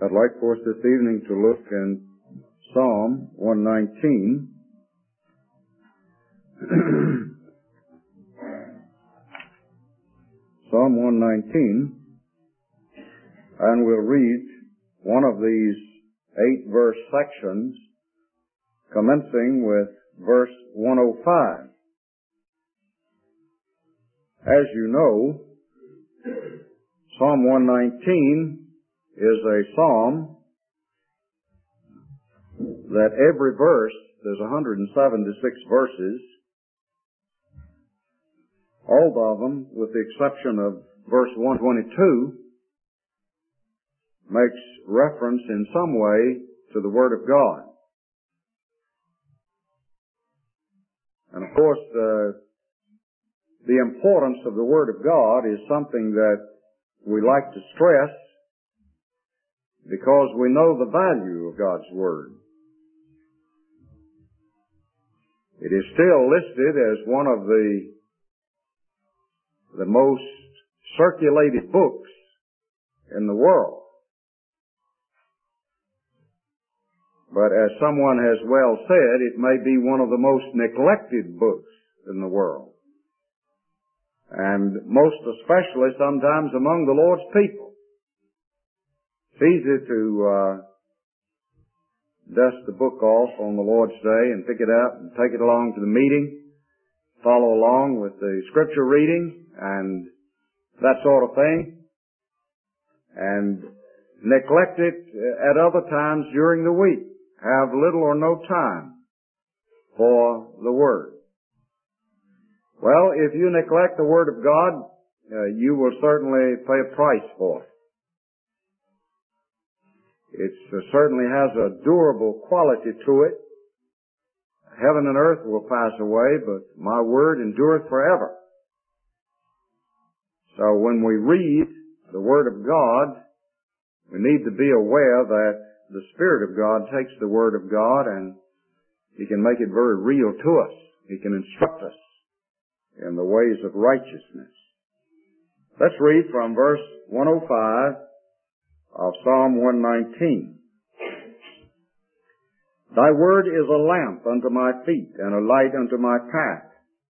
I'd like for us this evening to look in Psalm 119. Psalm 119, and we'll read one of these 8-verse sections, commencing with verse 105. As you know, Psalm 119 is a psalm that every verse, there's 176 verses, all of them, with the exception of verse 122, makes reference in some way to the Word of God. And of course, the importance of the Word of God is something that we like to stress because we know the value of God's Word. It is still listed as one of the most circulated books in the world. But as someone has well said, it may be one of the most neglected books in the world. And most especially sometimes among the Lord's people. It's easy to dust the book off on the Lord's Day and pick it up and take it along to the meeting, follow along with the scripture reading and that sort of thing, and neglect it at other times during the week. Have little or no time for the Word. Well, if you neglect the Word of God, you will certainly pay a price for it. It certainly has a durable quality to it. Heaven and earth will pass away, but my word endureth forever. So when we read the Word of God, we need to be aware that the Spirit of God takes the Word of God and He can make it very real to us. He can instruct us in the ways of righteousness. Let's read from verse 105 of Psalm 119. Thy word is a lamp unto my feet and a light unto my path.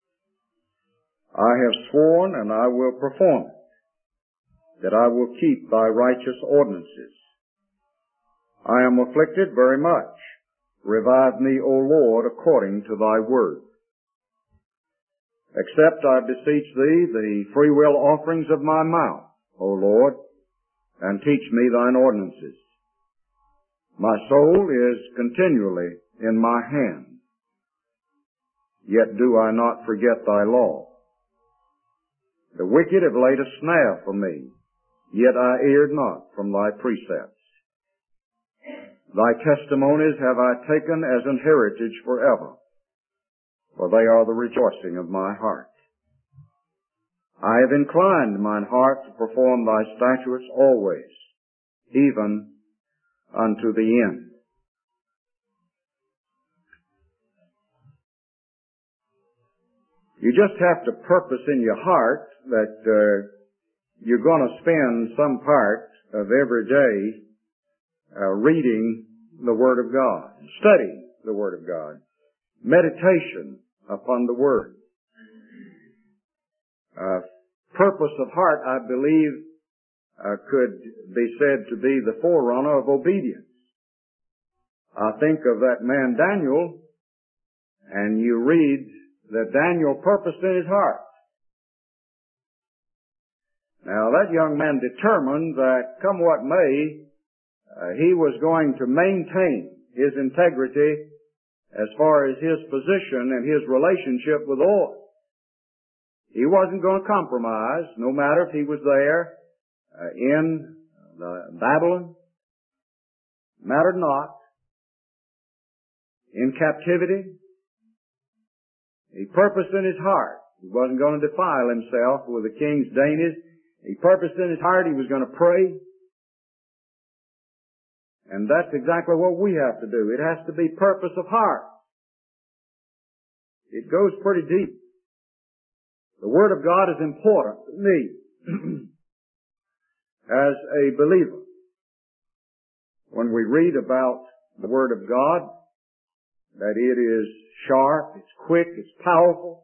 I have sworn and I will perform it, that I will keep thy righteous ordinances. I am afflicted very much. Revive me, O Lord, according to thy word. Accept, I beseech thee, the freewill offerings of my mouth, O Lord, and teach me thine ordinances. My soul is continually in my hand, yet do I not forget thy law. The wicked have laid a snare for me, yet I erred not from thy precepts. Thy testimonies have I taken as an heritage forever, for they are the rejoicing of my heart. I have inclined mine heart to perform thy statutes always, even unto the end. You just have to purpose in your heart that you're going to spend some part of every day reading the Word of God, studying the Word of God, meditation upon the Word. Purpose of heart, I believe, could be said to be the forerunner of obedience. I think of that man Daniel, and you read that Daniel purposed in his heart. Now, that young man determined that, come what may, he was going to maintain his integrity as far as his position and his relationship with the Lord. He wasn't going to compromise, no matter if he was there in Babylon, mattered not, in captivity. He purposed in his heart. He wasn't going to defile himself with the king's dainties. He purposed in his heart he was going to pray. And that's exactly what we have to do. It has to be purpose of heart. It goes pretty deep. The Word of God is important to me as a believer. when we read about the Word of God, that it is sharp, it's quick, it's powerful,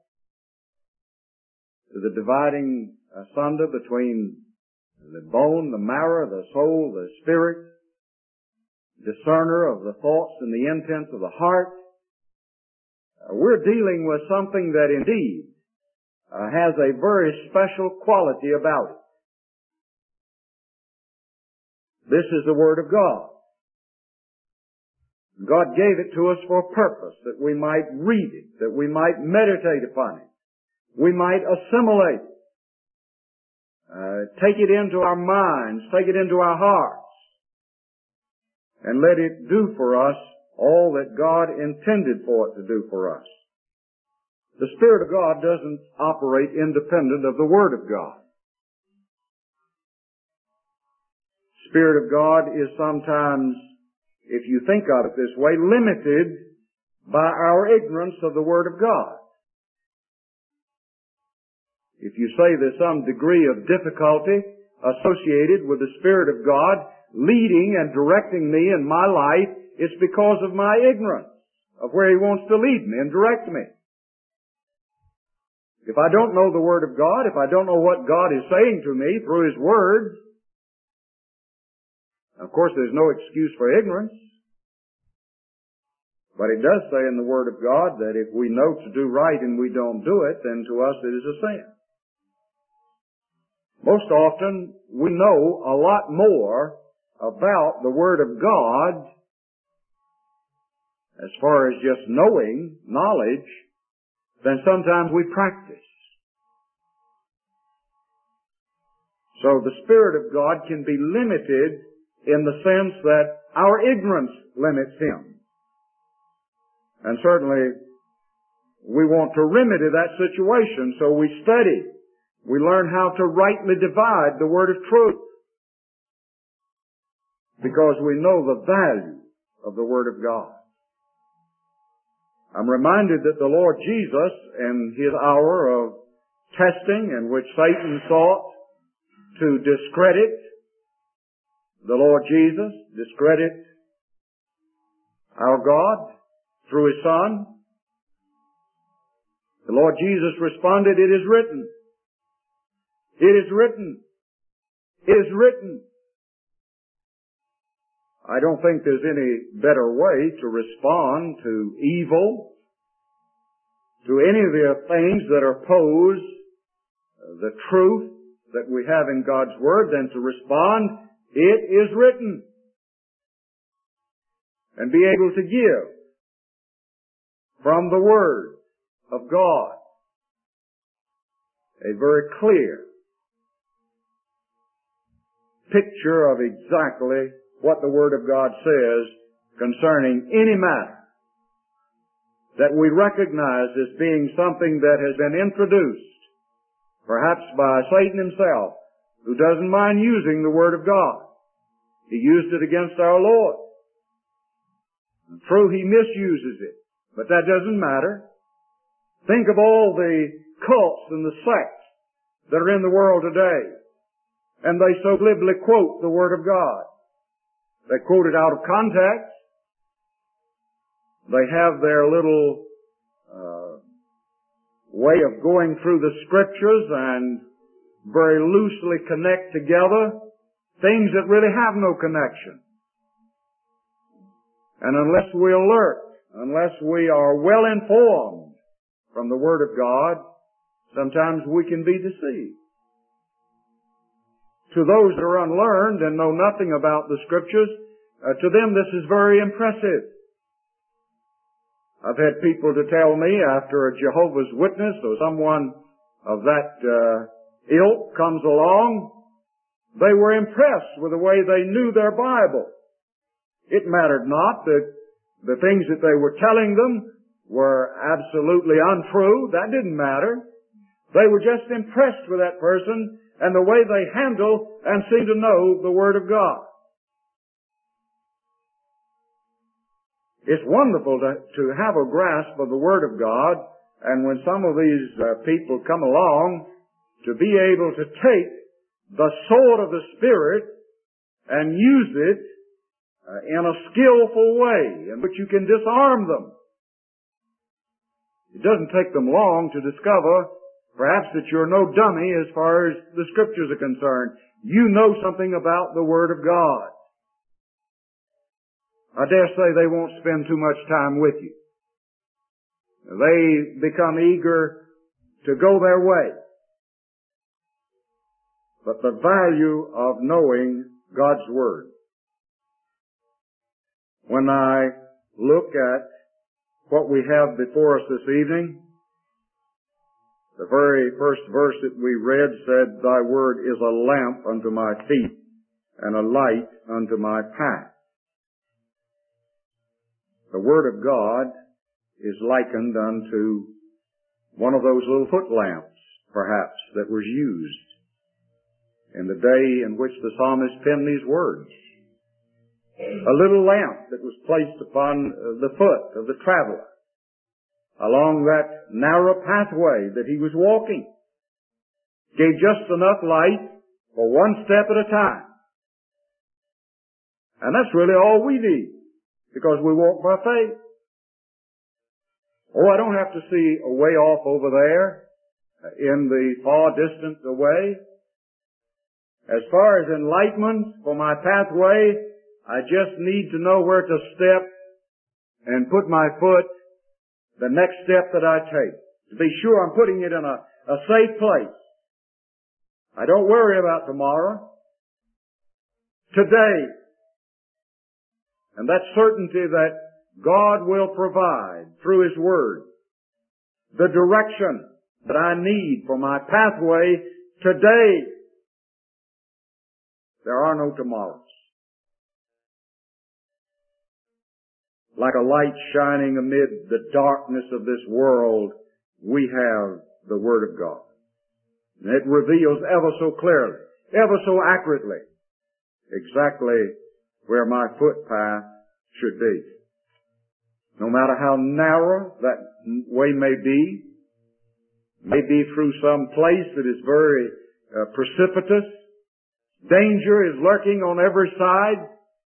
to the dividing asunder between the bone, the marrow, the soul, the spirit, discerner of the thoughts and the intents of the heart. We're dealing with something that indeed has a very special quality about it. This is the Word of God. God gave it to us for a purpose, that we might read it, that we might meditate upon it, we might assimilate it, take it into our minds, take it into our hearts, and let it do for us all that God intended for it to do for us. The Spirit of God doesn't operate independent of the Word of God. The Spirit of God is sometimes, if you think of it this way, limited by our ignorance of the Word of God. If you say there's some degree of difficulty associated with the Spirit of God leading and directing me in my life, it's because of my ignorance of where He wants to lead me and direct me. If I don't know the Word of God, if I don't know what God is saying to me through His Word, of course there's no excuse for ignorance. But it does say in the Word of God that if we know to do right and we don't do it, then to us it is a sin. Most often we know a lot more about the Word of God as far as just knowing, knowledge, than sometimes we practice. So the Spirit of God can be limited in the sense that our ignorance limits Him. And certainly we want to remedy that situation, so we study. We learn how to rightly divide the word of truth, because we know the value of the Word of God. I'm reminded that the Lord Jesus, in His hour of testing in which Satan sought to discredit the Lord Jesus, discredit our God through His Son, the Lord Jesus responded, "It is written. It is written. It is written." I don't think there's any better way to respond to evil, to any of the things that oppose the truth that we have in God's Word, than to respond, "It is written," and be able to give from the Word of God a very clear picture of exactly what the Word of God says concerning any matter that we recognize as being something that has been introduced, perhaps by Satan himself, who doesn't mind using the Word of God. He used it against our Lord. And true, he misuses it, but that doesn't matter. Think of all the cults and the sects that are in the world today, and they so glibly quote the Word of God. They quote it out of context. They have their little way of going through the Scriptures and very loosely connect together things that really have no connection. And unless we alert, unless we are well informed from the Word of God, sometimes we can be deceived. To those that are unlearned and know nothing about the Scriptures, to them this is very impressive. I've had people to tell me after a Jehovah's Witness or someone of that ilk comes along, they were impressed with the way they knew their Bible. It mattered not that the things that they were telling them were absolutely untrue. That didn't matter. They were just impressed with that person and the way they handle and seem to know the Word of God. It's wonderful to have a grasp of the Word of God, and when some of these people come along, to be able to take the sword of the Spirit and use it in a skillful way in which you can disarm them. It doesn't take them long to discover perhaps that you're no dummy as far as the Scriptures are concerned. You know something about the Word of God. I dare say they won't spend too much time with you. They become eager to go their way. But the value of knowing God's Word. When I look at what we have before us this evening, the very first verse that we read said, "Thy word is a lamp unto my feet and a light unto my path." The Word of God is likened unto one of those little foot lamps, perhaps, that was used in the day in which the psalmist penned these words. A little lamp that was placed upon the foot of the traveler along that narrow pathway that he was walking. Gave just enough light for one step at a time. And that's really all we need, because we walk by faith. Oh, I don't have to see a way off over there in the far distance away. As far as enlightenment for my pathway, I just need to know where to step and put my foot the next step that I take. To be sure I'm putting it in a safe place. I don't worry about tomorrow. Today. And that certainty that God will provide through His Word the direction that I need for my pathway today. There are no tomorrows. Like a light shining amid the darkness of this world, we have the Word of God. And it reveals ever so clearly, ever so accurately, exactly where my footpath should be. No matter how narrow that way may be through some place that is very precipitous, danger is lurking on every side.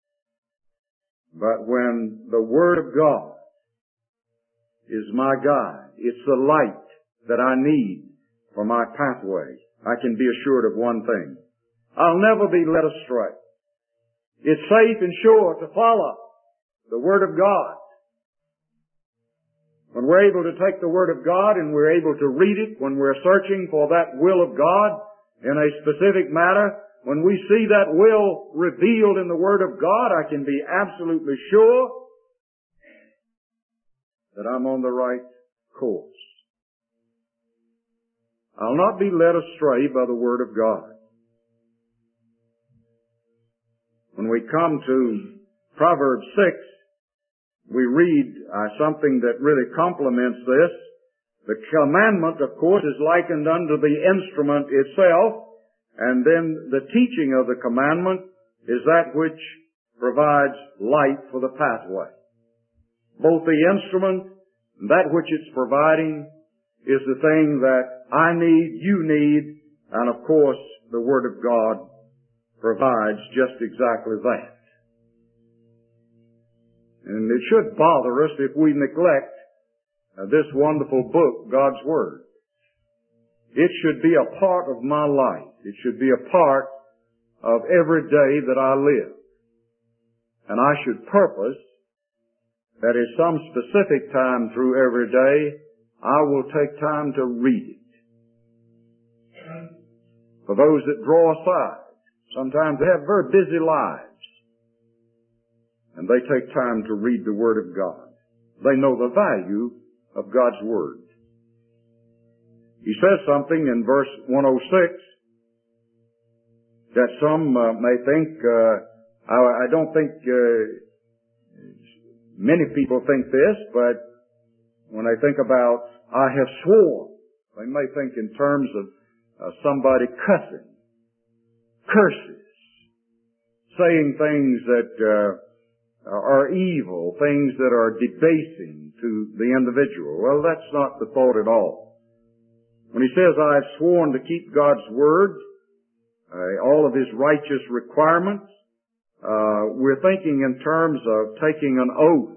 But when the Word of God is my guide, it's the light that I need for my pathway, I can be assured of one thing. I'll never be led astray. It's safe and sure to follow the Word of God. When we're able to take the Word of God and we're able to read it, when we're searching for that will of God in a specific matter, when we see that will revealed in the Word of God, I can be absolutely sure that I'm on the right course. I'll not be led astray by the Word of God. When we come to Proverbs 6, we read something that really complements this. The commandment, of course, is likened unto the instrument itself, and then the teaching of the commandment is that which provides light for the pathway. Both the instrument and that which it's providing is the thing that I need, you need, and of course the Word of God provides just exactly that. And it should bother us if we neglect this wonderful book, God's Word. It should be a part of my life. It should be a part of every day that I live. And I should purpose that at some specific time through every day, I will take time to read it. For those that draw aside, sometimes they have very busy lives. And they take time to read the Word of God. They know the value of God's Word. He says something in verse 106 that some may think, I don't think many people think this, but when they think about, I have sworn, they may think in terms of somebody cussing, curses, saying things that are evil, things that are debasing to the individual. Well, that's not the thought at all. When he says, I have sworn to keep God's Word, all of His righteous requirements, we're thinking in terms of taking an oath.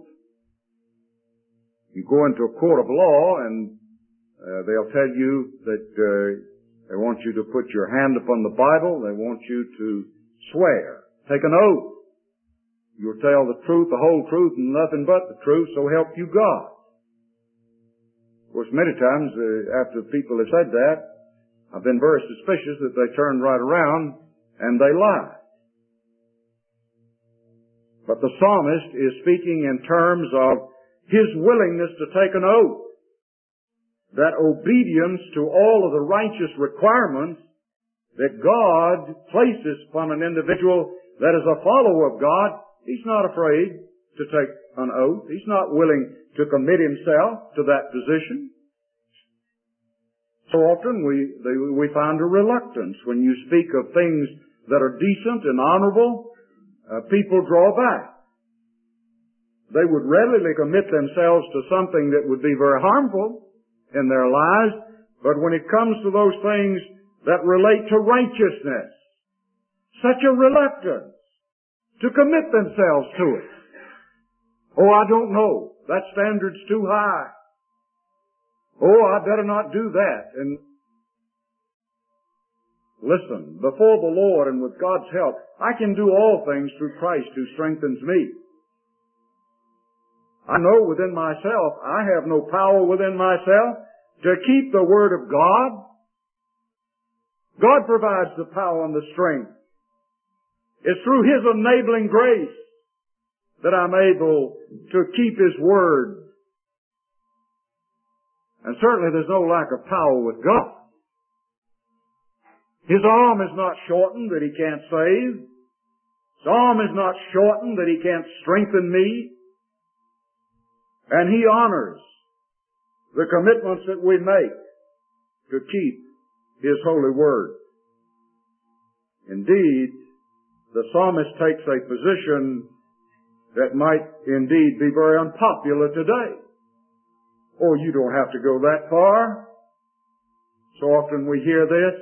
You go into a court of law and they'll tell you that they want you to put your hand upon the Bible. They want you to swear. Take an oath. You'll tell the truth, the whole truth, and nothing but the truth, so help you God. Of course, many times after people have said that, I've been very suspicious that they turn right around and they lie. But the psalmist is speaking in terms of his willingness to take an oath, that obedience to all of the righteous requirements that God places upon an individual that is a follower of God. He's not afraid to take an oath. He's not willing to commit himself to that position. So often we find a reluctance when you speak of things that are decent and honorable. People draw back. They would readily commit themselves to something that would be very harmful in their lives, but when it comes to those things that relate to righteousness, such a reluctance to commit themselves to it. Oh, I don't know. That standard's too high. Oh, I better not do that. And listen, before the Lord and with God's help, I can do all things through Christ who strengthens me. I know within myself, I have no power within myself to keep the Word of God. God provides the power and the strength. It's through His enabling grace that I'm able to keep His Word. And certainly there's no lack of power with God. His arm is not shortened that He can't save. His arm is not shortened that He can't strengthen me. And He honors the commitments that we make to keep His holy Word. Indeed, the psalmist takes a position that might indeed be very unpopular today. Oh, you don't have to go that far. So often we hear this.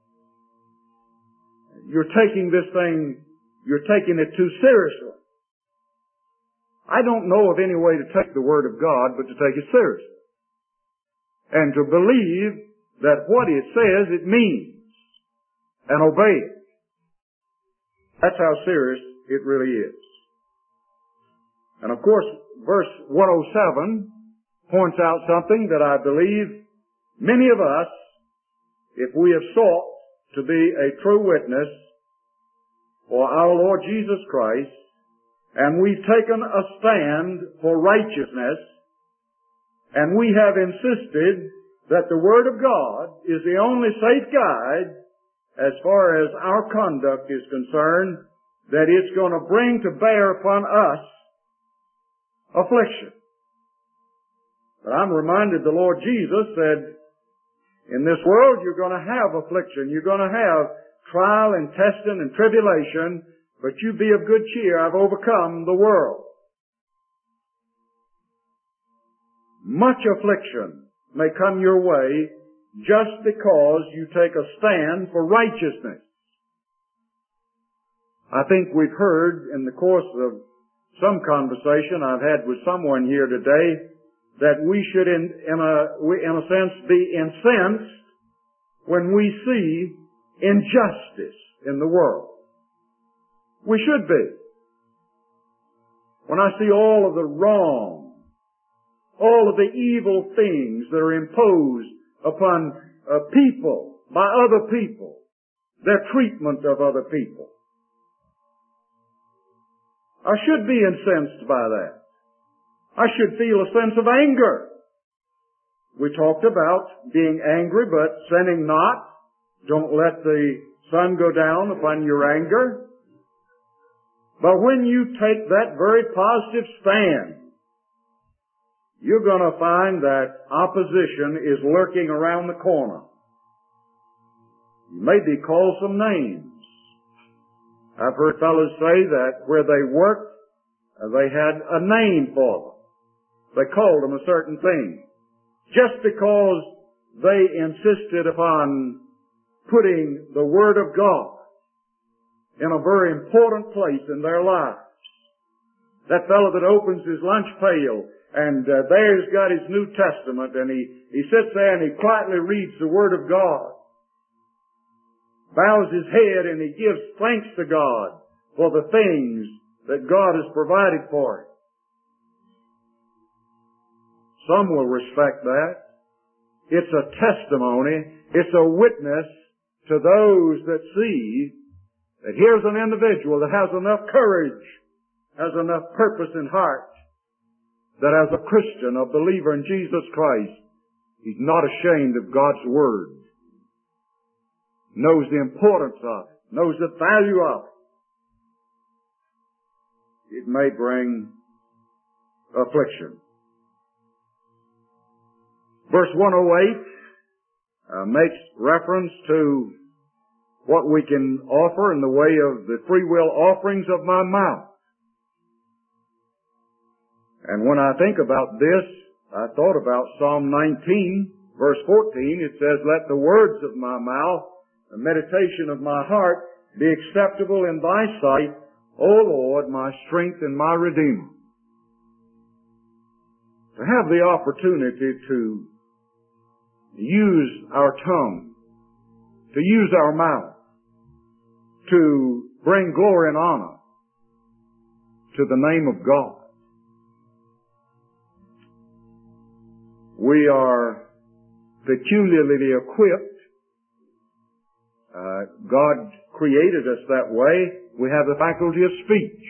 You're taking this thing, you're taking it too seriously. I don't know of any way to take the Word of God but to take it seriously. And to believe that what it says it means. And obey it. That's how serious it really is. And of course, verse 107 points out something that I believe many of us, if we have sought to be a true witness for our Lord Jesus Christ, and we've taken a stand for righteousness, and we have insisted that the Word of God is the only safe guide as far as our conduct is concerned, that it's going to bring to bear upon us affliction. But I'm reminded the Lord Jesus said, in this world you're going to have affliction, you're going to have trial and testing and tribulation, but you be of good cheer, I've overcome the world. Much affliction may come your way just because you take a stand for righteousness. I think we've heard in the course of some conversation I've had with someone here today that we should in a sense be incensed when we see injustice in the world. We should be. When I see all of the wrong, all of the evil things that are imposed upon people, by other people, their treatment of other people, I should be incensed by that. I should feel a sense of anger. We talked about being angry but sinning not. Don't let the sun go down upon your anger. But when you take that very positive stand, you're going to find that opposition is lurking around the corner. You may be called some names. I've heard fellows say that where they worked, they had a name for them. They called them a certain thing. Just because they insisted upon putting the Word of God in a very important place in their lives. That fellow that opens his lunch pail and there he's got his New Testament and he sits there and he quietly reads the Word of God, bows his head and he gives thanks to God for the things that God has provided for him. Some will respect that. It's a testimony. It's a witness to those that see that here's an individual that has enough courage, has enough purpose in heart, that as a Christian, a believer in Jesus Christ, he's not ashamed of God's Word, knows the importance of it, knows the value of it. It may bring affliction. Verse 108 makes reference to what we can offer in the way of the free will offerings of my mouth. And when I think about this, I thought about Psalm 19, verse 14. It says, "Let the words of my mouth, the meditation of my heart, be acceptable in thy sight, O Lord, my strength and my Redeemer." To have the opportunity to use our tongue, to use our mouth, to bring glory and honor to the name of God. We are peculiarly equipped. God created us that way. We have the faculty of speech.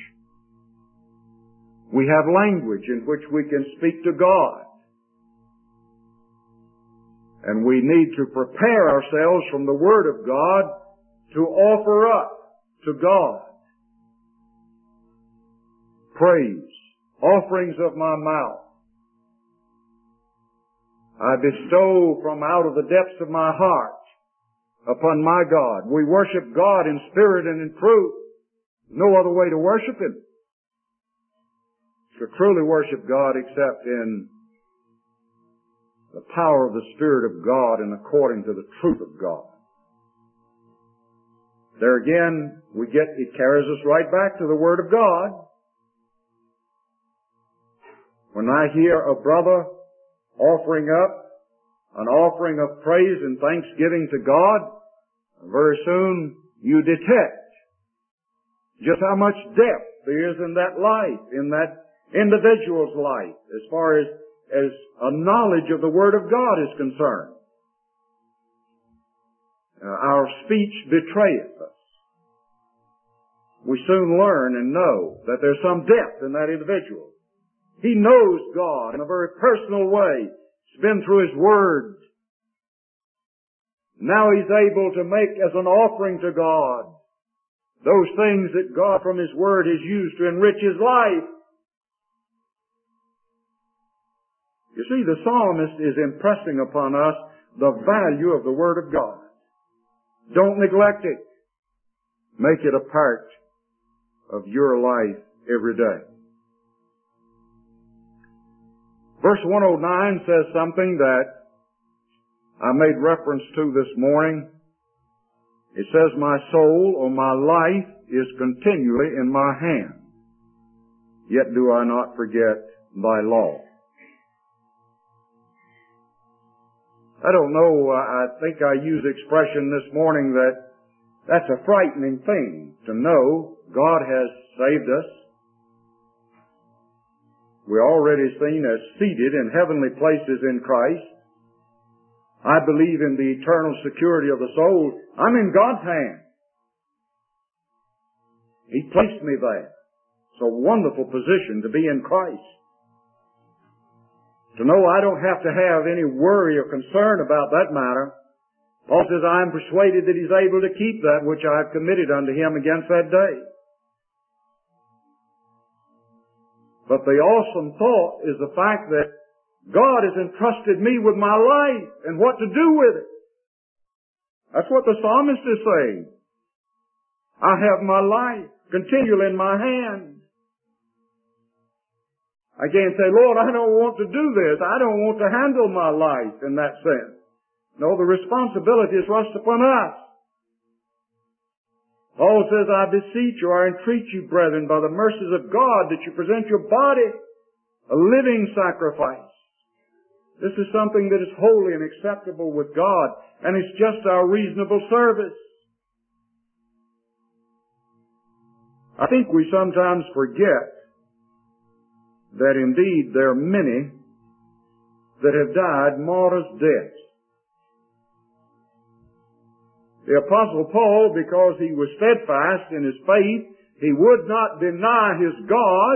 We have language in which we can speak to God. And we need to prepare ourselves from the Word of God to offer up to God praise, offerings of my mouth. I bestow from out of the depths of my heart upon my God. We worship God in spirit and in truth. No other way to worship Him. To truly worship God except in the power of the Spirit of God and according to the truth of God. There again, it carries us right back to the Word of God. When I hear a brother offering up an offering of praise and thanksgiving to God, very soon you detect just how much depth there is in that life, in that individual's life, as far as a knowledge of the Word of God is concerned. Our speech betrayeth us. We soon learn and know that there's some depth in that individual. He knows God in a very personal way. It's been through His Word. Now he's able to make as an offering to God those things that God from His Word has used to enrich his life. You see, the psalmist is impressing upon us the value of the Word of God. Don't neglect it. Make it a part of your life every day. Verse 109 says something that I made reference to this morning. It says, "My soul or my life is continually in my hand. Yet do I not forget thy law." I don't know, I think I used the expression this morning that that's a frightening thing to know God has saved us. We're already seen as seated in heavenly places in Christ. I believe in the eternal security of the soul. I'm in God's hand. He placed me there. It's a wonderful position to be in Christ. To know I don't have to have any worry or concern about that matter. Paul says, "I am persuaded that He's able to keep that which I have committed unto Him against that day." But the awesome thought is the fact that God has entrusted me with my life and what to do with it. That's what the psalmist is saying. I have my life continually in my hand. I can't say, "Lord, I don't want to do this. I don't want to handle my life in that sense." No, the responsibility is rushed upon us. Paul says, I beseech you, I entreat you, brethren, by the mercies of God, that you present your body a living sacrifice. This is something that is holy and acceptable with God, and it's just our reasonable service. I think we sometimes forget that indeed there are many that have died martyrs' deaths. The Apostle Paul, because he was steadfast in his faith, he would not deny his God.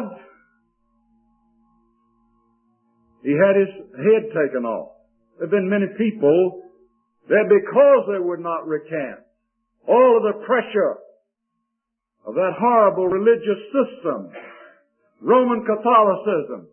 He had his head taken off. There have been many people that because they would not recant all of the pressure of that horrible religious system, Roman Catholicism,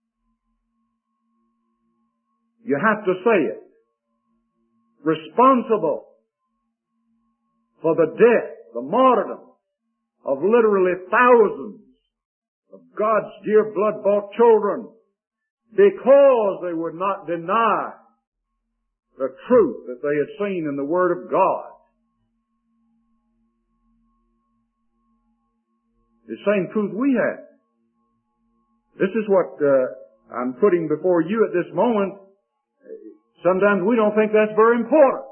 you have to say it, responsible for the death, the martyrdom of literally thousands of God's dear blood-bought children, because they would not deny the truth that they had seen in the Word of God. The same truth we have. This is what I'm putting before you at this moment. Sometimes we don't think that's very important,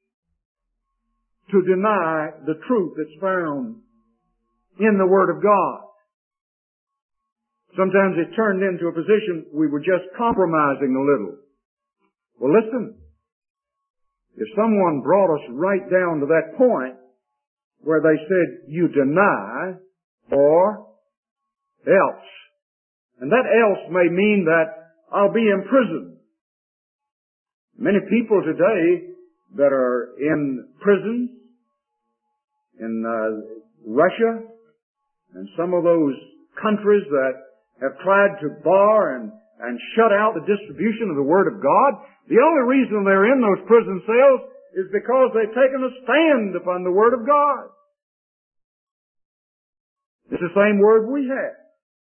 to deny the truth that's found in the Word of God. Sometimes it turned into a position we were just compromising a little. Well, listen. If someone brought us right down to that point where they said, you deny or else. And that else may mean that I'll be imprisoned. Many people today that are in prisons in Russia and some of those countries that have tried to bar and shut out the distribution of the Word of God, the only reason they're in those prison cells is because they've taken a stand upon the Word of God. It's the same Word we have.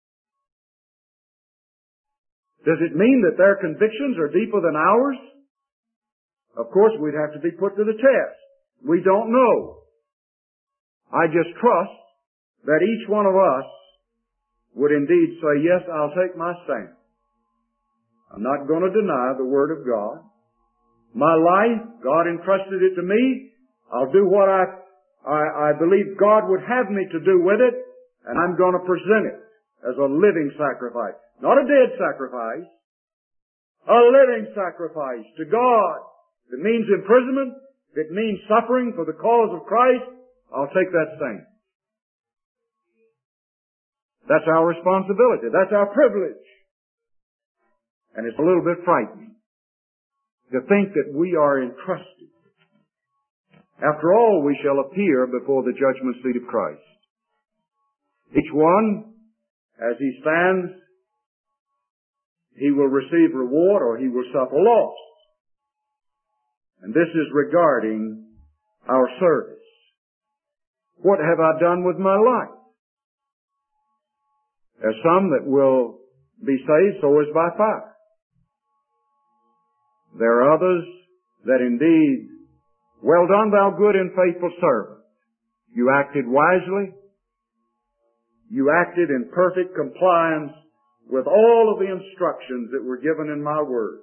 Does it mean that their convictions are deeper than ours? Of course, we'd have to be put to the test. We don't know. I just trust that each one of us would indeed say, yes, I'll take my stand. I'm not going to deny the Word of God. My life, God entrusted it to me. I'll do what I believe God would have me to do with it, and I'm going to present it as a living sacrifice. Not a dead sacrifice. A living sacrifice to God. If it means imprisonment, if it means suffering for the cause of Christ, I'll take that stand. That's our responsibility. That's our privilege. And it's a little bit frightening to think that we are entrusted. After all, we shall appear before the judgment seat of Christ. Each one, as he stands, he will receive reward or he will suffer loss. And this is regarding our service. What have I done with my life? There's some that will be saved so as by fire. There are others that indeed, well done thou good and faithful servant. You acted wisely. You acted in perfect compliance with all of the instructions that were given in my word.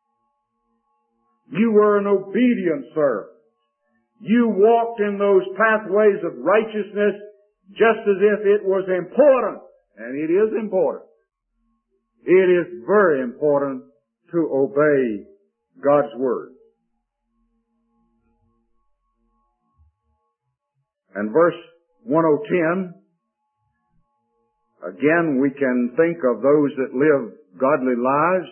You were an obedient servant. You walked in those pathways of righteousness just as if it was important. And it is important. It is very important to obey God's Word. And verse 1010, again we can think of those that live godly lives.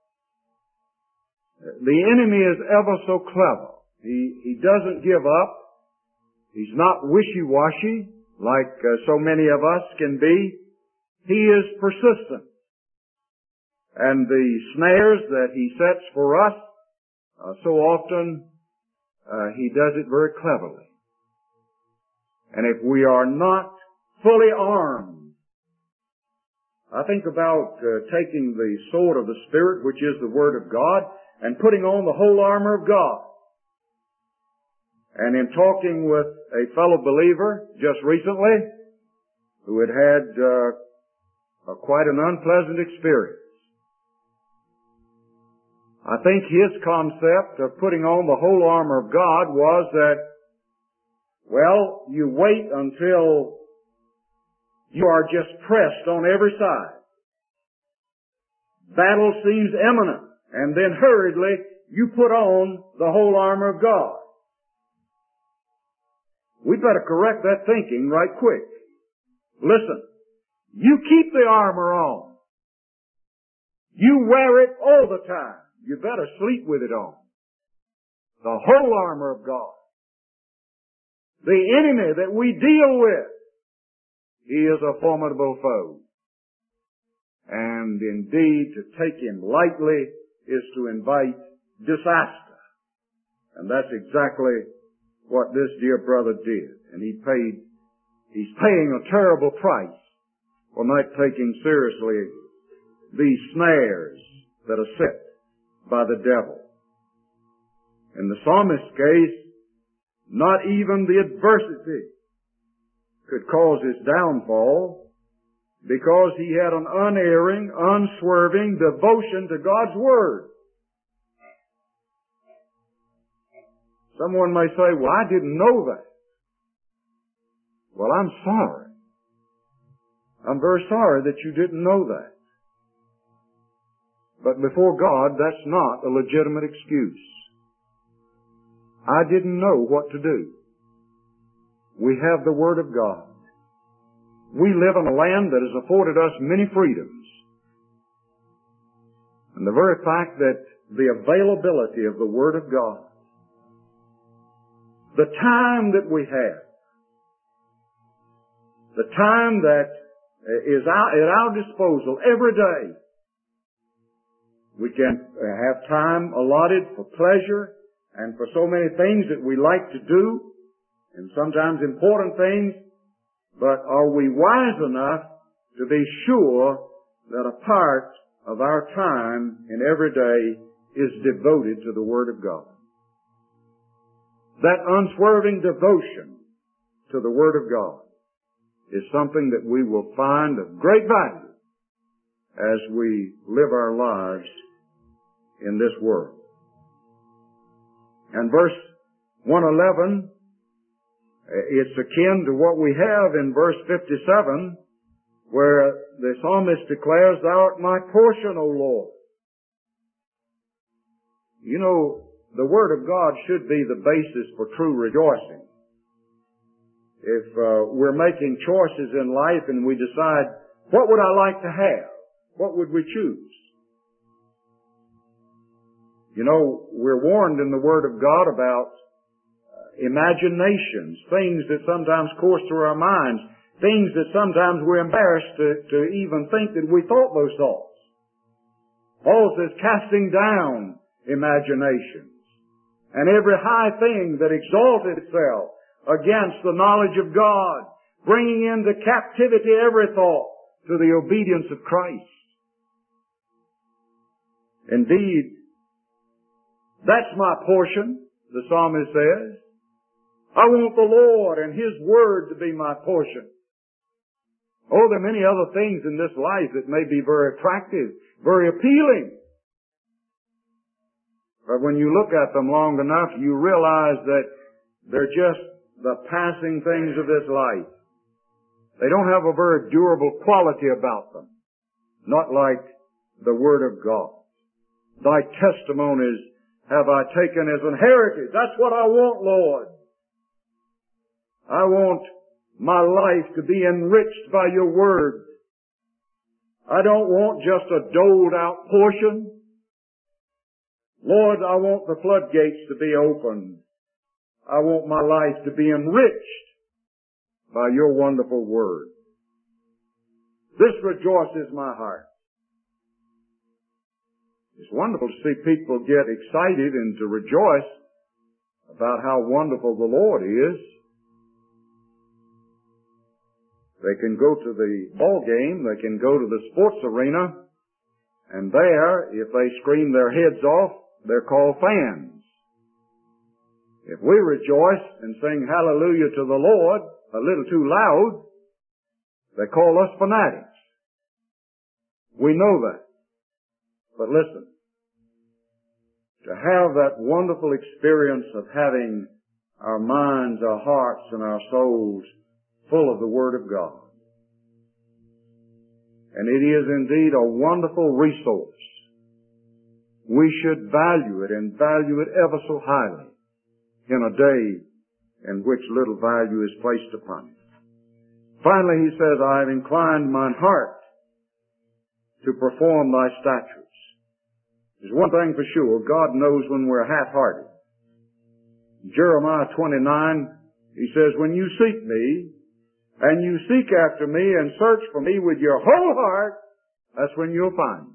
The enemy is ever so clever. He doesn't give up. He's not wishy-washy like so many of us can be. He is persistent. And the snares that he sets for us, so often, he does it very cleverly. And if we are not fully armed, I think about taking the sword of the Spirit, which is the Word of God, and putting on the whole armor of God. And in talking with a fellow believer just recently who had quite an unpleasant experience, I think his concept of putting on the whole armor of God was that, well, you wait until you are just pressed on every side. Battle seems imminent, and then hurriedly you put on the whole armor of God. We better correct that thinking right quick. Listen, you keep the armor on. You wear it all the time. You better sleep with it on. The whole armor of God. The enemy that we deal with, he is a formidable foe. And indeed, to take him lightly is to invite disaster. And that's exactly what this dear brother did. And he's paying a terrible price for not taking seriously these snares that are set by the devil. In the psalmist's case, not even the adversity could cause his downfall, because he had an unerring, unswerving devotion to God's Word. Someone may say, well, I didn't know that. Well, I'm sorry. I'm very sorry that you didn't know that. But before God, that's not a legitimate excuse. I didn't know what to do. We have the Word of God. We live in a land that has afforded us many freedoms. And the very fact that the availability of the Word of God, the time that we have, the time that is at our disposal every day, we can have time allotted for pleasure and for so many things that we like to do, and sometimes important things, but are we wise enough to be sure that a part of our time in every day is devoted to the Word of God? That unswerving devotion to the Word of God is something that we will find of great value as we live our lives in this world. And verse 111, it's akin to what we have in verse 57, where the psalmist declares, Thou art my portion, O Lord. You know, the Word of God should be the basis for true rejoicing. If we're making choices in life and we decide, what would I like to have? What would we choose? You know, we're warned in the Word of God about imaginations, things that sometimes course through our minds, things that sometimes we're embarrassed to even think that we thought those thoughts. Paul says, casting down imaginations and every high thing that exalted itself against the knowledge of God, bringing into captivity every thought to the obedience of Christ. Indeed, that's my portion, the psalmist says. I want the Lord and His Word to be my portion. Oh, there are many other things in this life that may be very attractive, very appealing. But when you look at them long enough, you realize that they're just the passing things of this life. They don't have a very durable quality about them. Not like the Word of God. Thy testimonies have I taken as an heritage. That's what I want, Lord. I want my life to be enriched by your Word. I don't want just a doled out portion. Lord, I want the floodgates to be opened. I want my life to be enriched by your wonderful Word. This rejoices my heart. It's wonderful to see people get excited and to rejoice about how wonderful the Lord is. They can go to the ball game, they can go to the sports arena, and there, if they scream their heads off, they're called fans. If we rejoice and sing hallelujah to the Lord a little too loud, they call us fanatics. We know that. But listen, to have that wonderful experience of having our minds, our hearts, and our souls full of the Word of God. And it is indeed a wonderful resource. We should value it and value it ever so highly in a day in which little value is placed upon it. Finally, he says, I have inclined mine heart to perform thy statutes. There's one thing for sure, God knows when we're half-hearted. Jeremiah 29, he says, when you seek me, and you seek after me and search for me with your whole heart, that's when you'll find me.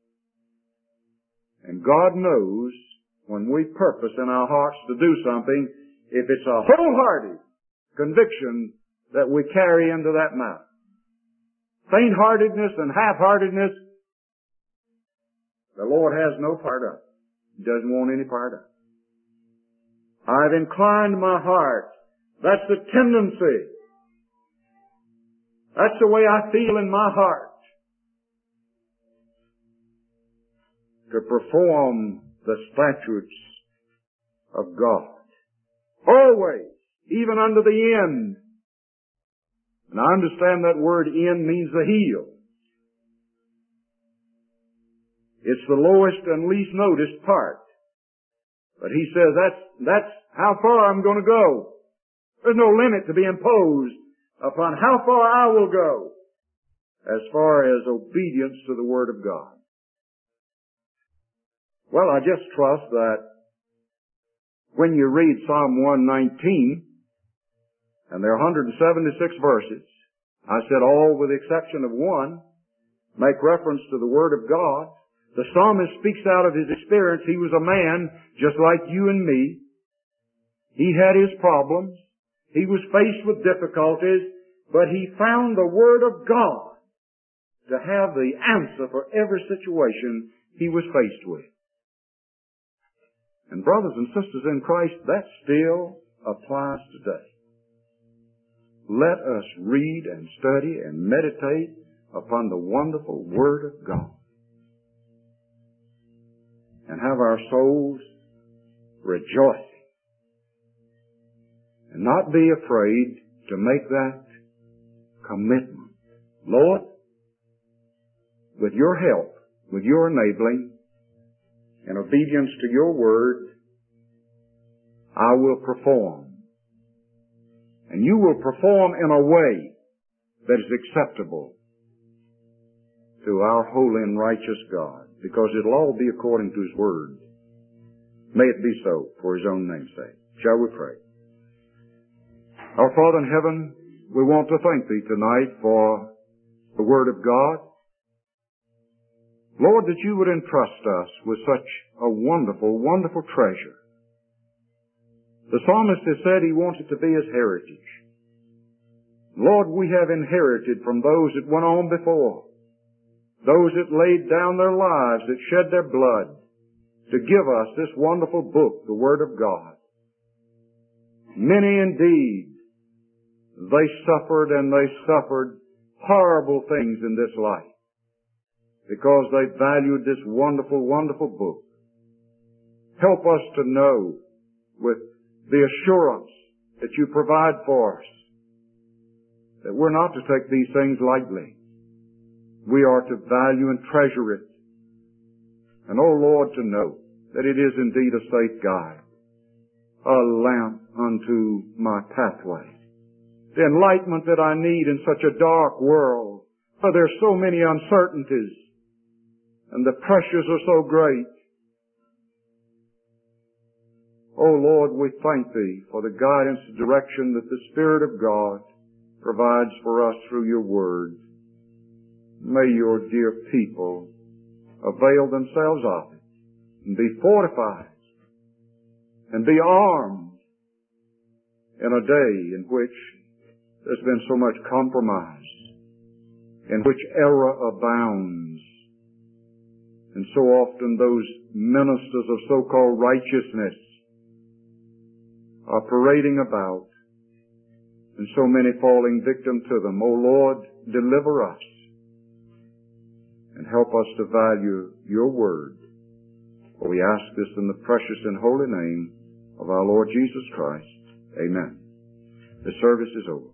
And God knows when we purpose in our hearts to do something, if it's a wholehearted conviction that we carry into that matter. Faint-heartedness and half-heartedness, the Lord has no part of it. He doesn't want any part of it. I've inclined my heart. That's the tendency. That's the way I feel in my heart. To perform the statutes of God. Always. Even unto the end. And I understand that word end means the heel. It's the lowest and least noticed part. But he says that's how far I'm going to go. There's no limit to be imposed upon how far I will go as far as obedience to the Word of God. Well, I just trust that when you read Psalm 119, and there are 176 verses, I said all with the exception of one, make reference to the Word of God. The psalmist speaks out of his experience. He was a man just like you and me. He had his problems. He was faced with difficulties, but he found the Word of God to have the answer for every situation he was faced with. And brothers and sisters in Christ, that still applies today. Let us read and study and meditate upon the wonderful Word of God and have our souls rejoicing and not be afraid to make that commitment. Lord, with your help, with your enabling, in obedience to your word, I will perform. And you will perform in a way that is acceptable to our holy and righteous God, because it'll all be according to his word. May it be so for his own name's sake. Shall we pray? Our Father in heaven, we want to thank thee tonight for the word of God. Lord, that you would entrust us with such a wonderful, wonderful treasure. The psalmist has said he wants it to be his heritage. Lord, we have inherited from those that went on before, those that laid down their lives, that shed their blood, to give us this wonderful book, the Word of God. Many indeed, they suffered horrible things in this life, because they valued this wonderful, wonderful book. Help us to know with the assurance that you provide for us that we're not to take these things lightly. We are to value and treasure it. And, oh Lord, to know that it is indeed a safe guide, a lamp unto my pathway, the enlightenment that I need in such a dark world, where there's so many uncertainties, and the pressures are so great. Oh Lord, we thank thee for the guidance and direction that the Spirit of God provides for us through your word. May your dear people avail themselves of it and be fortified and be armed in a day in which there's been so much compromise, in which error abounds. And so often those ministers of so-called righteousness are parading about, and so many falling victim to them. O Lord, deliver us and help us to value your word. For we ask this in the precious and holy name of our Lord Jesus Christ. Amen. The service is over.